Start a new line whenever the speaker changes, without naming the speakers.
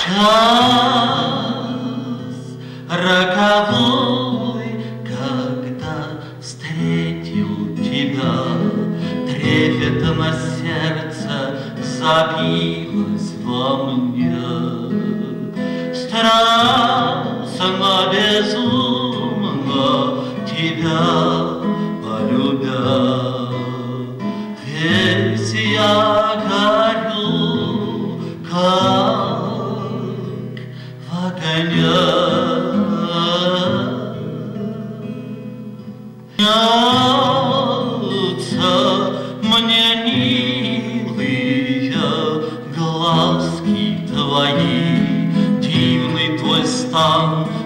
час роковой, когда встретил тебя, трепетом сердце забилось во мне. Страстно, безумно тебя полюбя, весь я горю, как в огне. Снятся мне милые глазки твои, дивный твой стан,